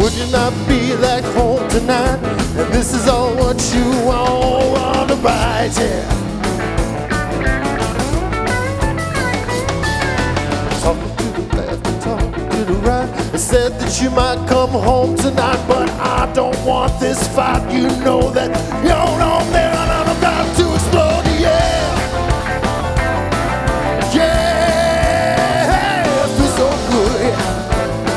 Would you not be like home tonight? And this is all what you all want to buy, yeah. Talking to the left and talking to the right. They said that you might come home tonight, but I don't want this fight. You know that you're on there and I'm about to